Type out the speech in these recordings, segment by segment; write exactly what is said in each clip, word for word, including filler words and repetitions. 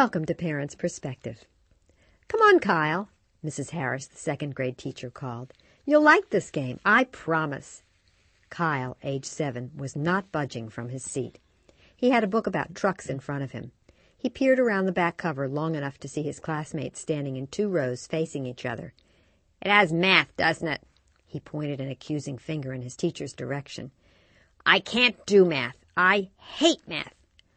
Welcome to Parents' Perspective. Come on, Kyle, Missus Harris, the second grade teacher, called. You'll like this game, I promise. Kyle, age seven, was not budging from his seat. He had a book about trucks in front of him. He peered around the back cover long enough to see his classmates standing in two rows facing each other. It has math, doesn't it? He pointed an accusing finger in his teacher's direction. I can't do math. I hate math.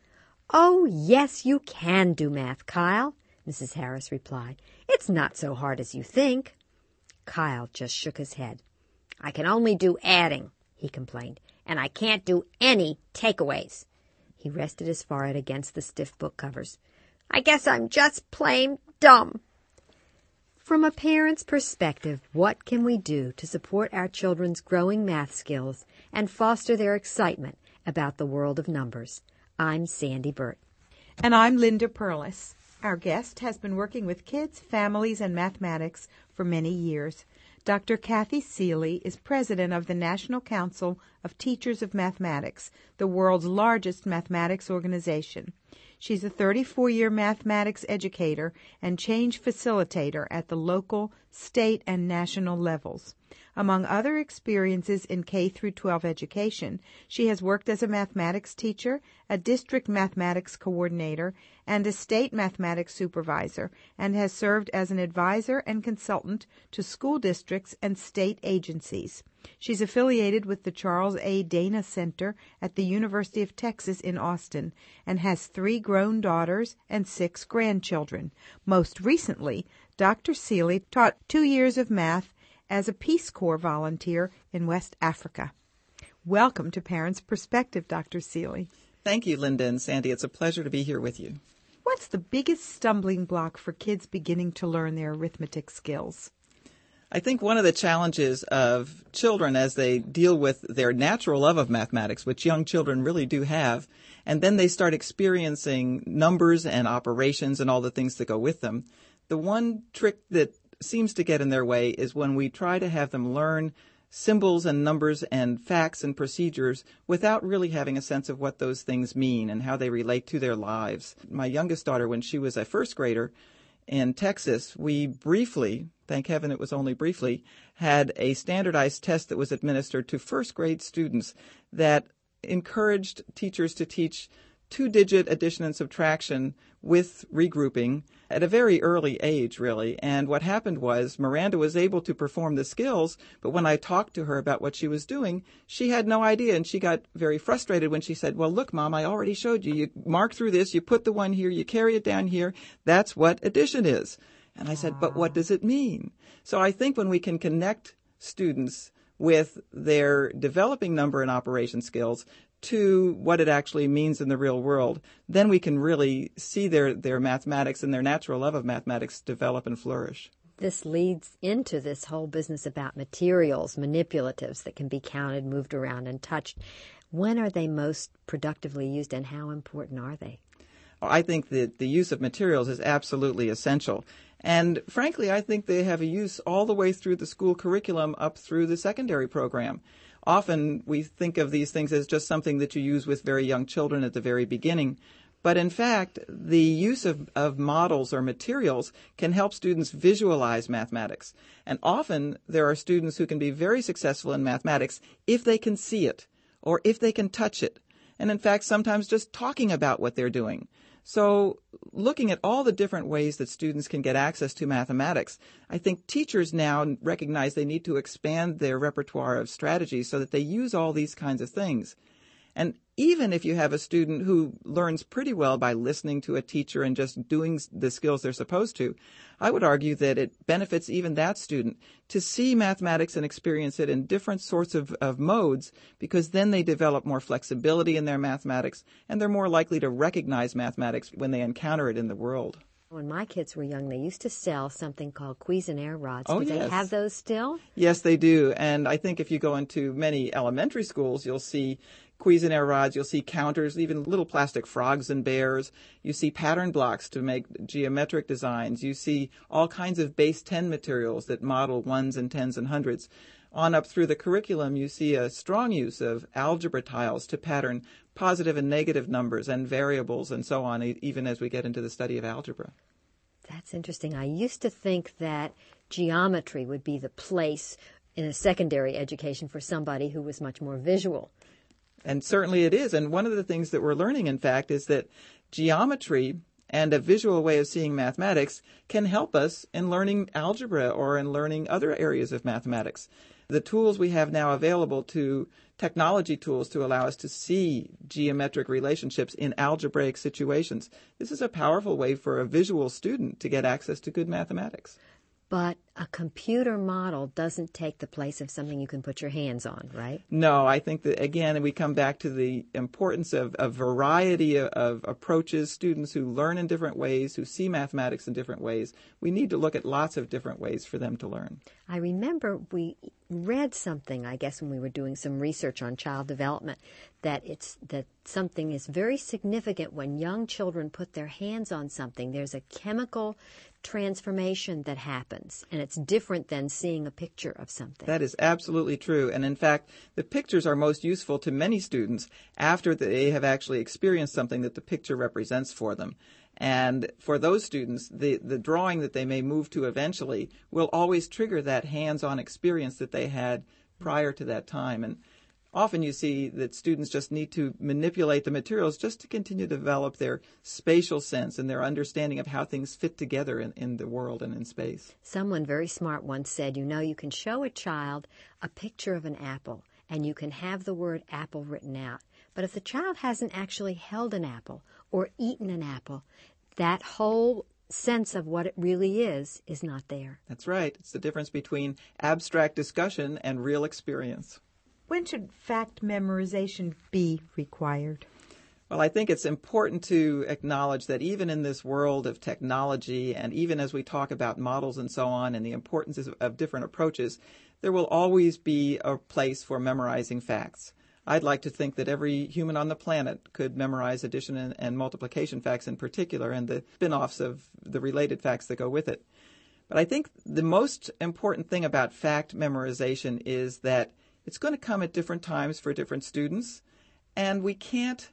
Oh, yes, you can do math, Kyle, Missus Harris replied. It's not so hard as you think. Kyle just shook his head. I can only do adding, he complained, and I can't do any takeaways. He rested his forehead against the stiff book covers. I guess I'm just plain dumb. From a parent's perspective, what can we do to support our children's growing math skills and foster their excitement about the world of numbers? I'm Sandy Burt. And I'm Linda Perlis. Our guest has been working with kids, families, and mathematics for many years. Doctor Kathy Seeley is president of the National Council of Teachers of Mathematics, the world's largest mathematics organization. She's a thirty-four-year mathematics educator and change facilitator at the local, state, and national levels. Among other experiences in K through twelve education, she has worked as a mathematics teacher, a district mathematics coordinator, and a state mathematics supervisor, and has served as an advisor and consultant to school districts and state agencies. She's affiliated with the Charles A. Dana Center at the University of Texas in Austin and has three grown daughters and six grandchildren. Most recently, Doctor Seeley taught two years of math as a Peace Corps volunteer in West Africa. Welcome to Parents' Perspective, Doctor Seeley. Thank you, Linda and Sandy. It's a pleasure to be here with you. What's the biggest stumbling block for kids beginning to learn their arithmetic skills? I think one of the challenges of children as they deal with their natural love of mathematics, which young children really do have, and then they start experiencing numbers and operations and all the things that go with them, the one trick that seems to get in their way is when we try to have them learn symbols and numbers and facts and procedures without really having a sense of what those things mean and how they relate to their lives. My youngest daughter, when she was a first grader in Texas, we briefly, thank heaven it was only briefly, had a standardized test that was administered to first grade students that encouraged teachers to teach two-digit addition and subtraction with regrouping at a very early age, really. And what happened was Miranda was able to perform the skills, but when I talked to her about what she was doing, she had no idea, and she got very frustrated when she said, well, look, Mom, I already showed you. You mark through this, you put the one here, you carry it down here. That's what addition is. And I said, but what does it mean? So I think when we can connect students with their developing number and operation skills to what it actually means in the real world, then we can really see their, their mathematics and their natural love of mathematics develop and flourish. This leads into this whole business about materials, manipulatives that can be counted, moved around, and touched. When are they most productively used, and how important are they? I think that the use of materials is absolutely essential. And frankly, I think they have a use all the way through the school curriculum up through the secondary program. Often we think of these things as just something that you use with very young children at the very beginning. But in fact, the use of, of models or materials can help students visualize mathematics. And often there are students who can be very successful in mathematics if they can see it or if they can touch it. And in fact, sometimes just talking about what they're doing. So looking at all the different ways that students can get access to mathematics, I think teachers now recognize they need to expand their repertoire of strategies so that they use all these kinds of things. And even if you have a student who learns pretty well by listening to a teacher and just doing the skills they're supposed to, I would argue that it benefits even that student to see mathematics and experience it in different sorts of, of modes, because then they develop more flexibility in their mathematics and they're more likely to recognize mathematics when they encounter it in the world. When my kids were young, they used to sell something called Cuisenaire rods. Oh, do yes. they have those still? Yes, they do. And I think if you go into many elementary schools, you'll see Cuisenaire rods, you'll see counters, even little plastic frogs and bears. You see pattern blocks to make geometric designs. You see all kinds of base ten materials that model ones and tens and hundreds. on up through the curriculum, you see a strong use of algebra tiles to pattern positive and negative numbers and variables and so on, even as we get into the study of algebra. That's interesting. I used to think that geometry would be the place in a secondary education for somebody who was much more visual. And certainly it is. And one of the things that we're learning, in fact, is that geometry and a visual way of seeing mathematics can help us in learning algebra or in learning other areas of mathematics. The tools we have now available to technology tools to allow us to see geometric relationships in algebraic situations. This is a powerful way for a visual student to get access to good mathematics. But a computer model doesn't take the place of something you can put your hands on, right? No, I think that, again, we come back to the importance of a variety of, of approaches, students who learn in different ways, who see mathematics in different ways. We need to look at lots of different ways for them to learn. I remember we read something, I guess, when we were doing some research on child development, that it's that something is very significant when young children put their hands on something. There's a chemical transformation that happens, and it's different than seeing a picture of something. That is absolutely true. And in fact, the pictures are most useful to many students after they have actually experienced something that the picture represents for them. And for those students, the, the drawing that they may move to eventually will always trigger that hands-on experience that they had prior to that time. And often you see that students just need to manipulate the materials just to continue to develop their spatial sense and their understanding of how things fit together in, in the world and in space. Someone very smart once said, you know, you can show a child a picture of an apple and you can have the word apple written out. But if the child hasn't actually held an apple or eaten an apple, that whole sense of what it really is is not there. That's right. It's the difference between abstract discussion and real experience. When should fact memorization be required? Well, I think it's important to acknowledge that even in this world of technology, and even as we talk about models and so on and the importance of, of different approaches, there will always be a place for memorizing facts. I'd like to think that every human on the planet could memorize addition and, and multiplication facts in particular and the spin-offs of the related facts that go with it. But I think the most important thing about fact memorization is that it's going to come at different times for different students, and we can't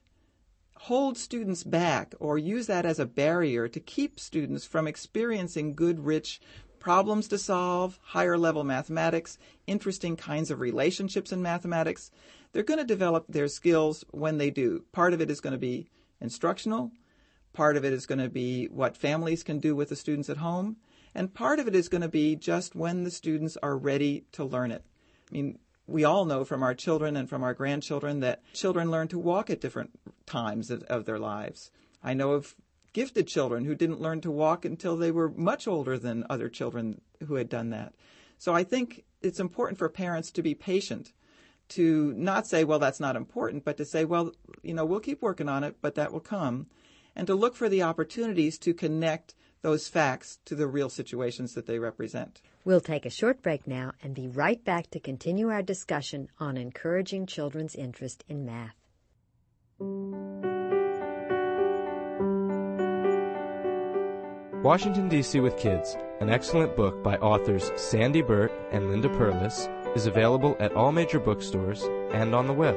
hold students back or use that as a barrier to keep students from experiencing good, rich problems to solve, higher level mathematics, interesting kinds of relationships in mathematics. They're going to develop their skills when they do. Part of it is going to be instructional. Part of it is going to be what families can do with the students at home. And part of it is going to be just when the students are ready to learn it. I mean, we all know from our children and from our grandchildren that children learn to walk at different times of, of their lives. I know of gifted children who didn't learn to walk until they were much older than other children who had done that. So I think it's important for parents to be patient, to not say, well, that's not important, but to say, well, you know, we'll keep working on it, but that will come, and to look for the opportunities to connect those facts to the real situations that they represent. We'll take a short break now and be right back to continue our discussion on encouraging children's interest in math. Washington, D C with Kids, an excellent book by authors Sandy Burt and Linda Perlis, is available at all major bookstores and on the web.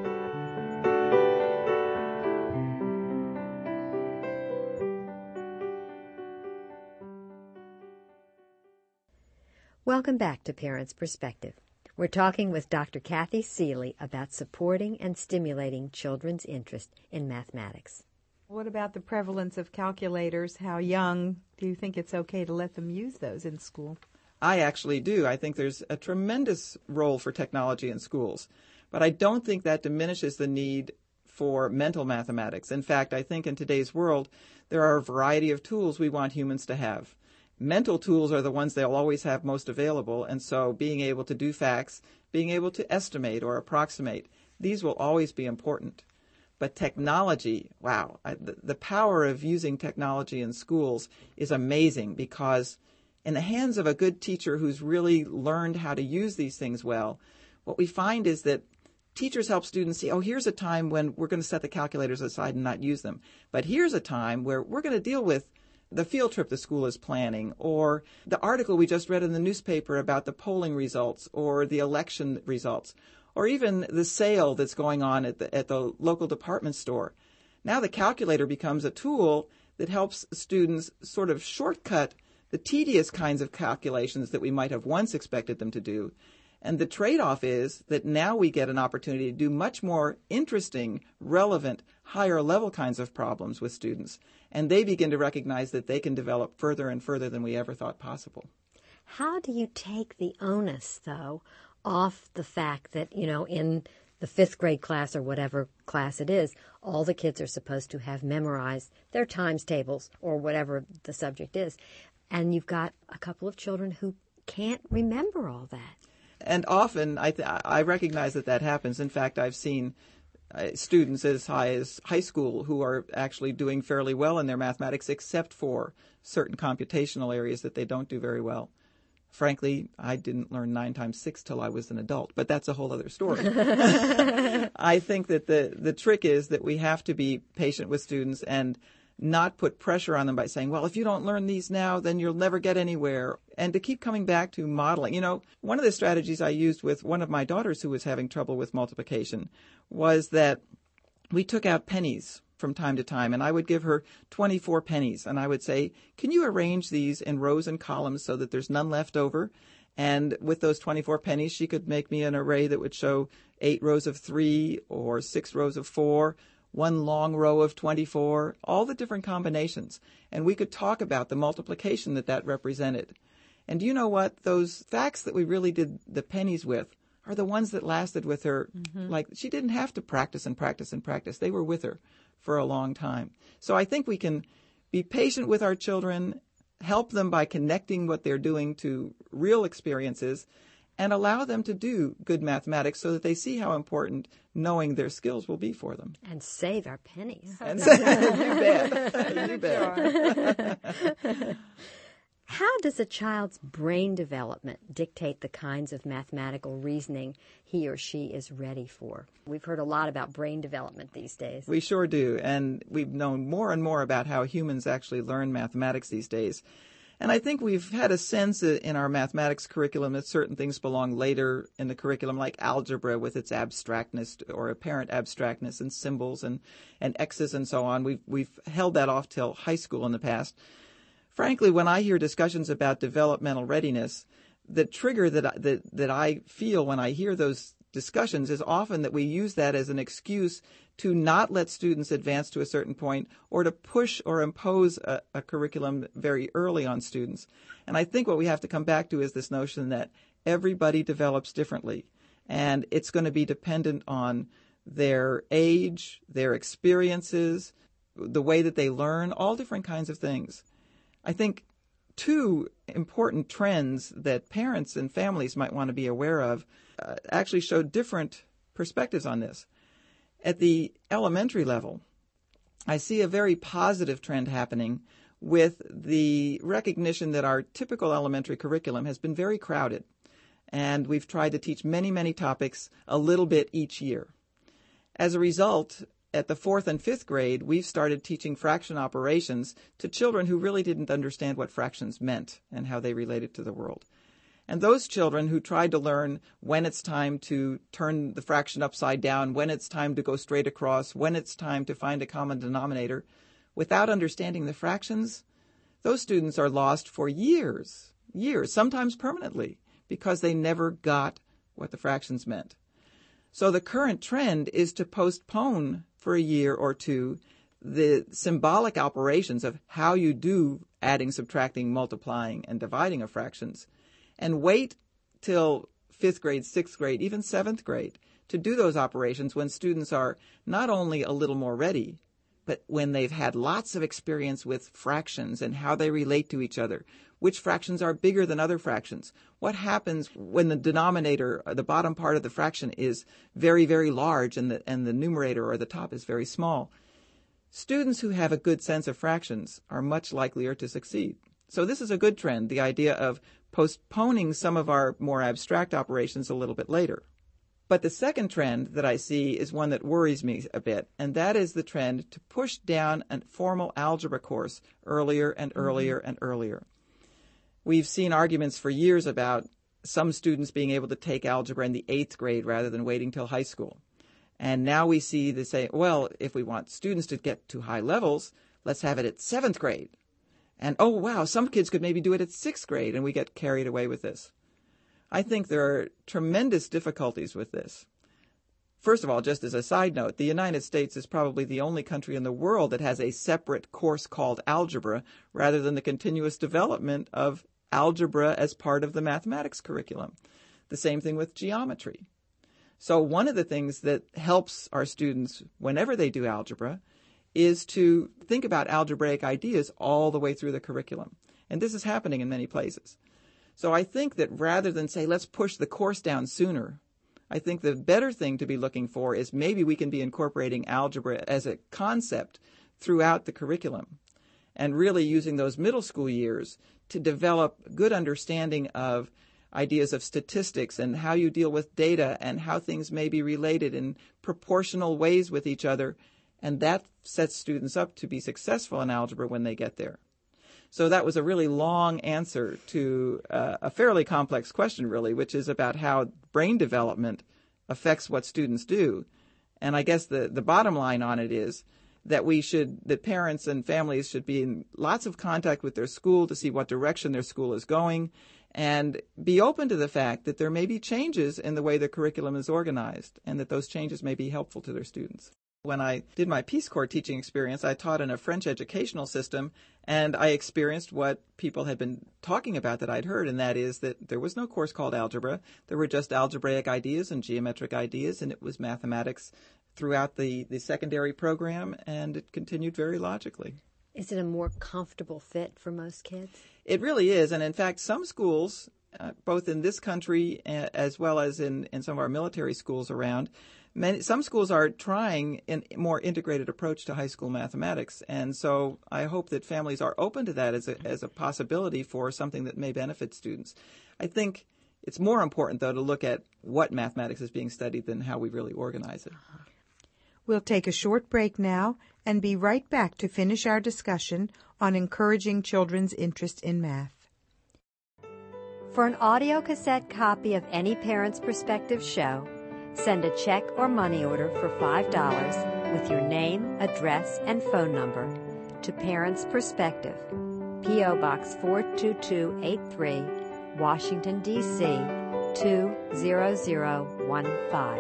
Welcome back to Parents' Perspective. We're talking with Doctor Kathy Seeley about supporting and stimulating children's interest in mathematics. What about the prevalence of calculators? How young do you think it's okay to let them use those in school? I actually do. I think there's a tremendous role for technology in schools, but I don't think that diminishes the need for mental mathematics. In fact, I think in today's world, there are a variety of tools we want humans to have. Mental tools are the ones they'll always have most available, and so being able to do facts, being able to estimate or approximate, these will always be important. But technology, wow, I, the, the power of using technology in schools is amazing, because in the hands of a good teacher who's really learned how to use these things well, what we find is that teachers help students see, oh, here's a time when we're going to set the calculators aside and not use them. But here's a time where we're going to deal with the field trip the school is planning, or the article we just read in the newspaper about the polling results or the election results, or even the sale that's going on at the, at the local department store. Now the calculator becomes a tool that helps students sort of shortcut the tedious kinds of calculations that we might have once expected them to do. And the trade-off is that now we get an opportunity to do much more interesting, relevant, higher-level kinds of problems with students. And they begin to recognize that they can develop further and further than we ever thought possible. How do you take the onus, though, off the fact that, you know, in the fifth grade class or whatever class it is, all the kids are supposed to have memorized their times tables or whatever the subject is. And you've got a couple of children who can't remember all that. And often I, th- I recognize that that happens. In fact, I've seen uh, students as high as high school who are actually doing fairly well in their mathematics, except for certain computational areas that they don't do very well. Frankly, I didn't learn nine times six till I was an adult, but that's a whole other story. I think that the, the trick is that we have to be patient with students and not put pressure on them by saying, well, if you don't learn these now, then you'll never get anywhere. And to keep coming back to modeling. You know, one of the strategies I used with one of my daughters who was having trouble with multiplication was that we took out pennies from time to time, and I would give her twenty-four pennies, and I would say, can you arrange these in rows and columns so that there's none left over? And with those twenty-four pennies, she could make me an array that would show eight rows of three or six rows of four, one long row of twenty-four, all the different combinations. And we could talk about the multiplication that that represented. And do you know what? Those facts that we really did the pennies with are the ones that lasted with her. Mm-hmm. Like, she didn't have to practice and practice and practice. They were with her for a long time. So I think we can be patient with our children, help them by connecting what they're doing to real experiences, and allow them to do good mathematics so that they see how important knowing their skills will be for them. And save our pennies. And you bet. You bet. How does a child's brain development dictate the kinds of mathematical reasoning he or she is ready for? We've heard a lot about brain development these days. We sure do. And we've known more and more about how humans actually learn mathematics these days. And I think we've had a sense in our mathematics curriculum that certain things belong later in the curriculum, like algebra with its abstractness or apparent abstractness and symbols and, and X's and so on. We've, we've held that off till high school in the past. Frankly, when I hear discussions about developmental readiness, the trigger that I, that, that I feel when I hear those discussions is often that we use that as an excuse to not let students advance to a certain point or to push or impose a, a curriculum very early on students. And I think what we have to come back to is this notion that everybody develops differently, and it's going to be dependent on their age, their experiences, the way that they learn, all different kinds of things. I think two important trends that parents and families might want to be aware of uh, actually show different perspectives on this. At the elementary level, I see a very positive trend happening with the recognition that our typical elementary curriculum has been very crowded, and we've tried to teach many, many topics a little bit each year. As a result, at the fourth and fifth grade, we've started teaching fraction operations to children who really didn't understand what fractions meant and how they related to the world. And those children who tried to learn when it's time to turn the fraction upside down, when it's time to go straight across, when it's time to find a common denominator, without understanding the fractions, those students are lost for years, years, sometimes permanently, because they never got what the fractions meant. So the current trend is to postpone for a year or two the symbolic operations of how you do adding, subtracting, multiplying, and dividing of fractions, and wait till fifth grade, sixth grade, even seventh grade to do those operations when students are not only a little more ready, but when they've had lots of experience with fractions and how they relate to each other, which fractions are bigger than other fractions, what happens when the denominator, the bottom part of the fraction, is very, very large and the, and the numerator or the top is very small. Students who have a good sense of fractions are much likelier to succeed. So this is a good trend, the idea of postponing some of our more abstract operations a little bit later. But the second trend that I see is one that worries me a bit, and that is the trend to push down a formal algebra course earlier and earlier mm-hmm. and earlier. We've seen arguments for years about some students being able to take algebra in the eighth grade rather than waiting till high school. And now we see they say, well, if we want students to get to high levels, let's have it at seventh grade. And, oh, wow, some kids could maybe do it at sixth grade, and we get carried away with this. I think there are tremendous difficulties with this. First of all, just as a side note, the United States is probably the only country in the world that has a separate course called algebra rather than the continuous development of algebra as part of the mathematics curriculum. The same thing with geometry. So one of the things that helps our students whenever they do algebra is to think about algebraic ideas all the way through the curriculum. And this is happening in many places. So I think that rather than say, let's push the course down sooner, I think the better thing to be looking for is maybe we can be incorporating algebra as a concept throughout the curriculum and really using those middle school years to develop good understanding of ideas of statistics and how you deal with data and how things may be related in proportional ways with each other. And that sets students up to be successful in algebra when they get there. So that was a really long answer to uh, a fairly complex question, really, which is about how brain development affects what students do. And I guess the, the bottom line on it is that we should, that parents and families should be in lots of contact with their school to see what direction their school is going and be open to the fact that there may be changes in the way the curriculum is organized and that those changes may be helpful to their students. When I did my Peace Corps teaching experience, I taught in a French educational system, and I experienced what people had been talking about that I'd heard, and that is that there was no course called algebra. There were just algebraic ideas and geometric ideas, and it was mathematics throughout the, the secondary program, and it continued very logically. Is it a more comfortable fit for most kids? It really is, and in fact, some schools, uh, both in this country uh, as well as in, in some of our military schools around, Many, some schools are trying a more integrated approach to high school mathematics, and so I hope that families are open to that as a, as a possibility for something that may benefit students. I think it's more important, though, to look at what mathematics is being studied than how we really organize it. We'll take a short break now and be right back to finish our discussion on encouraging children's interest in math. For an audio cassette copy of any Parents' Perspective show, send a check or money order for five dollars with your name, address, and phone number to Parents' Perspective, P O. Box four two two eight three, Washington, D C two zero zero one five.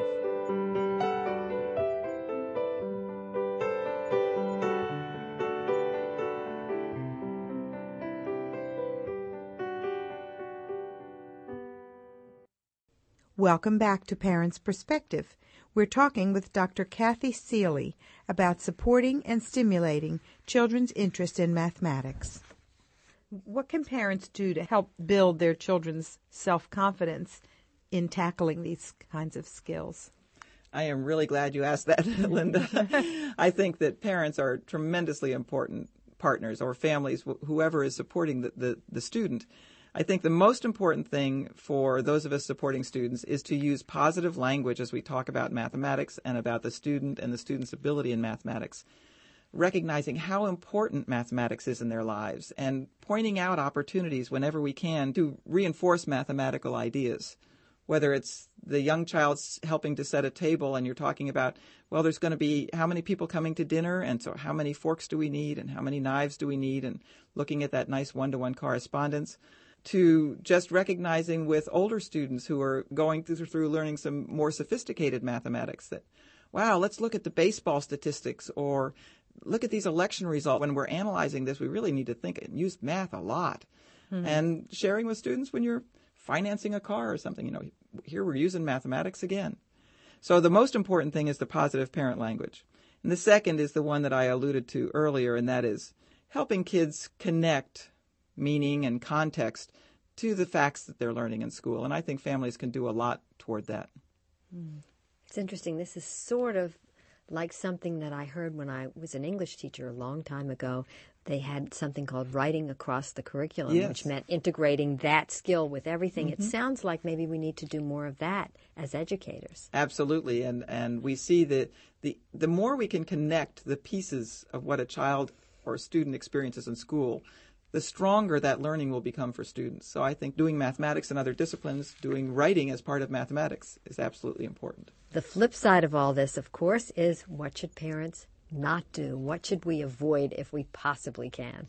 Welcome back to Parents' Perspective. We're talking with Doctor Kathy Seeley about supporting and stimulating children's interest in mathematics. What can parents do to help build their children's self-confidence in tackling these kinds of skills? I am really glad you asked that, Linda. I think that parents are tremendously important partners, or families, wh- whoever is supporting the, the, the student. I think the most important thing for those of us supporting students is to use positive language as we talk about mathematics and about the student and the student's ability in mathematics, recognizing how important mathematics is in their lives and pointing out opportunities whenever we can to reinforce mathematical ideas, whether it's the young child's helping to set a table and you're talking about, well, there's going to be how many people coming to dinner, and so how many forks do we need and how many knives do we need, and looking at that nice one-to-one correspondence, to just recognizing with older students who are going through, through learning some more sophisticated mathematics that, wow, let's look at the baseball statistics or look at these election results. When we're analyzing this, we really need to think and use math a lot. Mm-hmm. And sharing with students when you're financing a car or something, you know, here we're using mathematics again. So the most important thing is the positive parent language. And the second is the one that I alluded to earlier, and that is helping kids connect meaning and context to the facts that they're learning in school. And I think families can do a lot toward that. It's interesting. This is sort of like something that I heard when I was an English teacher a long time ago. they had something called writing across the curriculum, Yes. which meant integrating that skill with everything. Mm-hmm. It sounds like maybe we need to do more of that as educators. Absolutely, and and we see that the the more we can connect the pieces of what a child or student experiences in school, the stronger that learning will become for students. So I think doing mathematics and other disciplines, doing writing as part of mathematics is absolutely important. The flip side of all this, of course, is what should parents not do? What should we avoid if we possibly can?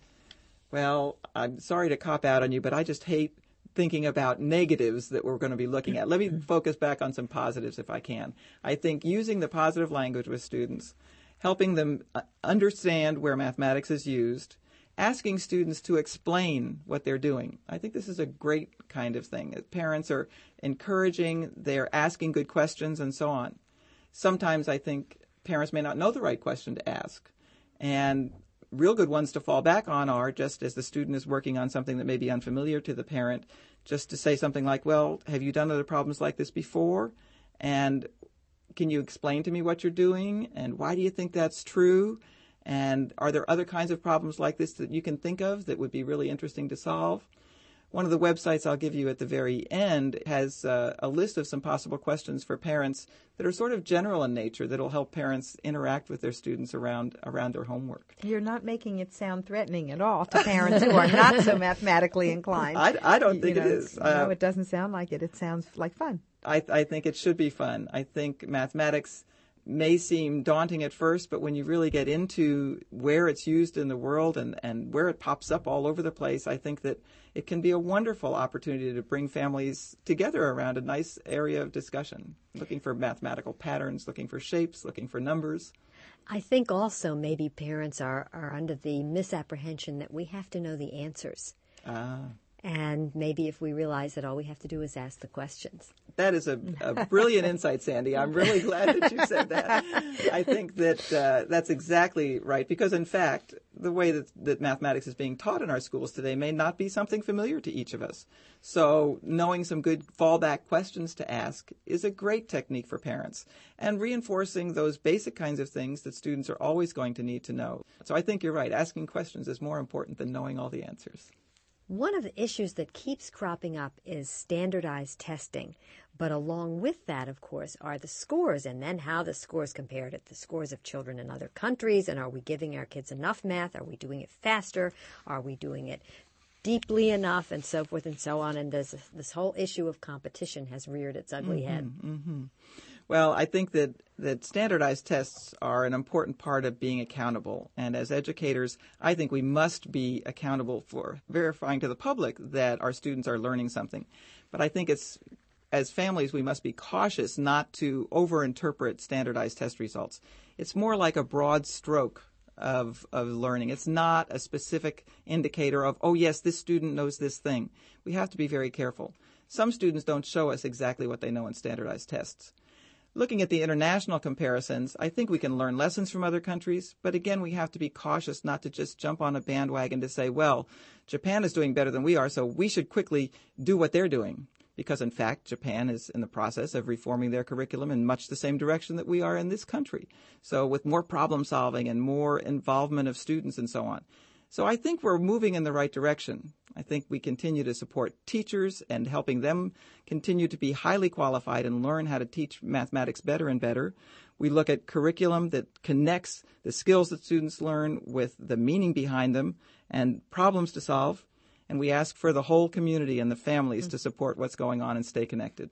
Well, I'm sorry to cop out on you, but I just hate thinking about negatives that we're going to be looking at. Let me focus back on some positives if I can. I think using the positive language with students, helping them understand where mathematics is used, asking students to explain what they're doing. I think this is a great kind of thing. Parents are encouraging, they're asking good questions, and so on. Sometimes I think parents may not know the right question to ask. And real good ones to fall back on are, just as the student is working on something that may be unfamiliar to the parent, just to say something like, well, have you done other problems like this before? And can you explain to me what you're doing? And why do you think that's true? And are there other kinds of problems like this that you can think of that would be really interesting to solve? One of the websites I'll give you at the very end has uh, a list of some possible questions for parents that are sort of general in nature that will help parents interact with their students around around their homework. You're not making it sound threatening at all to parents who are not so mathematically inclined. I, I don't think you know, it is. No, Uh, it doesn't sound like it. It sounds like fun. I, I think it should be fun. I think mathematics may seem daunting at first, but when you really get into where it's used in the world and, and where it pops up all over the place, I think that it can be a wonderful opportunity to bring families together around a nice area of discussion, looking for mathematical patterns, looking for shapes, looking for numbers. I think also maybe parents are, are under the misapprehension that we have to know the answers. Ah. And maybe if we realize that all we have to do is ask the questions. That is a, a brilliant insight, Sandy. I'm really glad that you said that. I think that uh, that's exactly right, because, in fact, the way that, that mathematics is being taught in our schools today may not be something familiar to each of us. So knowing some good fallback questions to ask is a great technique for parents, and reinforcing those basic kinds of things that students are always going to need to know. So I think you're right. Asking questions is more important than knowing all the answers. One of the issues that keeps cropping up is standardized testing. But along with that, of course, are the scores, and then how the scores compare to the scores of children in other countries. And are we giving our kids enough math? Are we doing it faster? Are we doing it deeply enough? And so forth and so on. And this, this whole issue of competition has reared its ugly Mm-hmm, head. Mm-hmm. Well, I think that, that standardized tests are an important part of being accountable. And as educators, I think we must be accountable for verifying to the public that our students are learning something. But I think it's, as families, we must be cautious not to overinterpret standardized test results. It's more like a broad stroke of, of learning. It's not a specific indicator of, oh, yes, this student knows this thing. We have to be very careful. Some students don't show us exactly what they know in standardized tests. Looking at the international comparisons, I think we can learn lessons from other countries, but again, we have to be cautious not to just jump on a bandwagon to say, well, Japan is doing better than we are, so we should quickly do what they're doing. Because, in fact, Japan is in the process of reforming their curriculum in much the same direction that we are in this country. So with more problem solving and more involvement of students and so on. So I think we're moving in the right direction. I think we continue to support teachers and helping them continue to be highly qualified and learn how to teach mathematics better and better. We look at curriculum that connects the skills that students learn with the meaning behind them and problems to solve. And we ask for the whole community and the families to support what's going on and stay connected.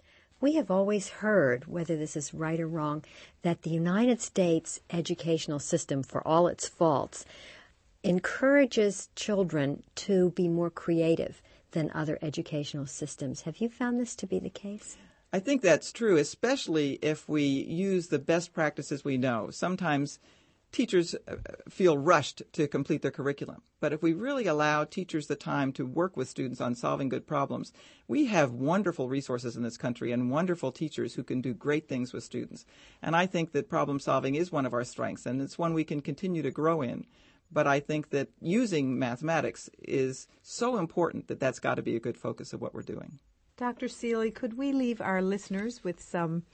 We have always heard, whether this is right or wrong, that the United States educational system, for all its faults, encourages children to be more creative than other educational systems. Have you found this to be the case? I think that's true, especially if we use the best practices we know. Sometimes teachers feel rushed to complete their curriculum. But if we really allow teachers the time to work with students on solving good problems, we have wonderful resources in this country and wonderful teachers who can do great things with students. And I think that problem solving is one of our strengths, and it's one we can continue to grow in. But I think that using mathematics is so important that that's got to be a good focus of what we're doing. Doctor Seeley, could we leave our listeners with some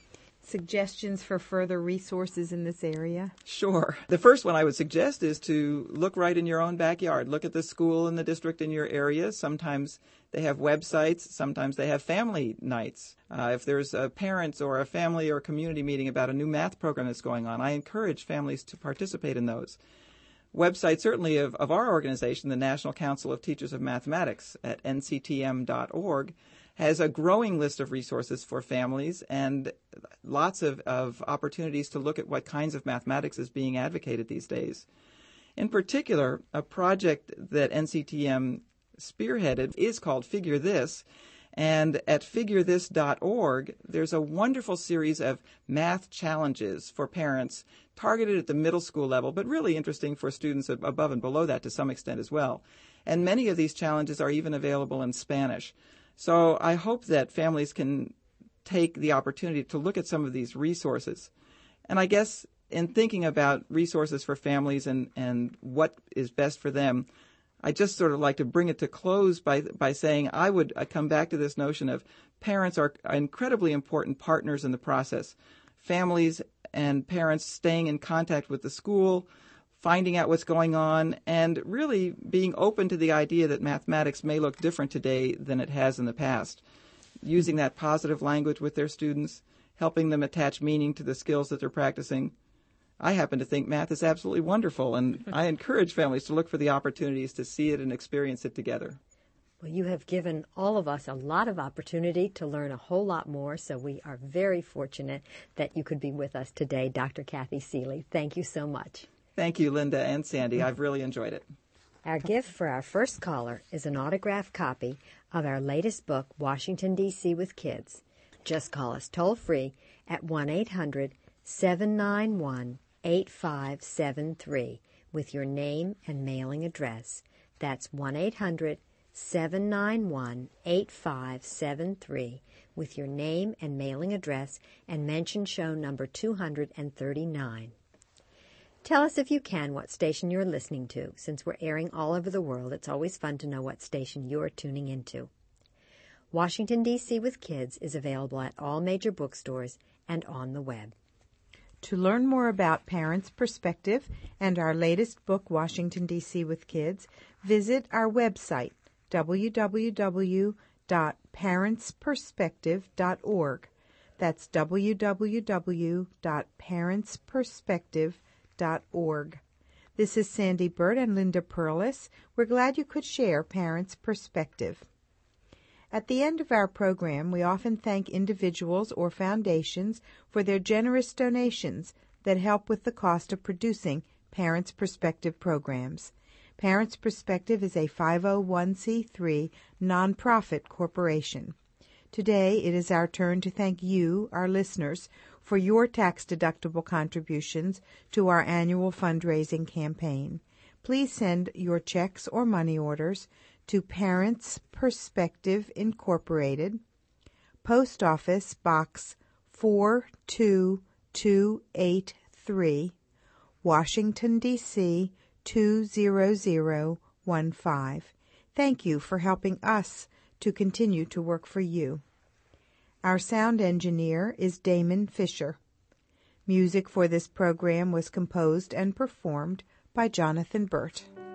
suggestions for further resources in this area? Sure. The first one I would suggest is to look right in your own backyard. Look at the school and the district in your area. Sometimes they have websites. Sometimes they have family nights. Uh, if there's a parents or a family or community meeting about a new math program that's going on, I encourage families to participate in those. Website certainly of, of our organization, the National Council of Teachers of Mathematics at N C T M dot org, has a growing list of resources for families and lots of, of opportunities to look at what kinds of mathematics is being advocated these days. In particular, a project that N C T M spearheaded is called Figure This, and at figure this dot org, there's a wonderful series of math challenges for parents targeted at the middle school level, but really interesting for students above and below that to some extent as well. And many of these challenges are even available in Spanish. So I hope that families can take the opportunity to look at some of these resources. And I guess in thinking about resources for families and, and what is best for them, I just sort of like to bring it to close by by saying I would I come back to this notion of parents are incredibly important partners in the process. Families and parents staying in contact with the school, finding out what's going on, and really being open to the idea that mathematics may look different today than it has in the past. Using that positive language with their students, helping them attach meaning to the skills that they're practicing. I happen to think math is absolutely wonderful, and I encourage families to look for the opportunities to see it and experience it together. Well, you have given all of us a lot of opportunity to learn a whole lot more, so we are very fortunate that you could be with us today, Doctor Kathy Seeley. Thank you so much. Thank you, Linda and Sandy. I've really enjoyed it. Our gift for our first caller is an autographed copy of our latest book, Washington, D C with Kids. Just call us toll-free at one eight hundred seven nine one eight five seven three with your name and mailing address. That's one eight hundred seven nine one eight five seven three with your name and mailing address, and mention show number two hundred thirty-nine. Tell us if you can what station you're listening to. Since we're airing all over the world, it's always fun to know what station you're tuning into. Washington, D C with Kids is available at all major bookstores and on the web. To learn more about Parents' Perspective and our latest book, Washington, D C with Kids, visit our website, w w w dot parents perspective dot org. That's w w w dot parents perspective dot org. This is Sandy Burt and Linda Perlis. We're glad you could share Parents' Perspective. At the end of our program, we often thank individuals or foundations for their generous donations that help with the cost of producing Parents' Perspective programs. Parents' Perspective is a five oh one c three nonprofit corporation. Today, it is our turn to thank you, our listeners, for your tax-deductible contributions to our annual fundraising campaign. Please send your checks or money orders to Parents' Perspective Incorporated, Post Office Box four two two eight three, Washington, D C two zero zero one five. Thank you for helping us to continue to work for you. Our sound engineer is Damon Fisher. Music for this program was composed and performed by Jonathan Burt.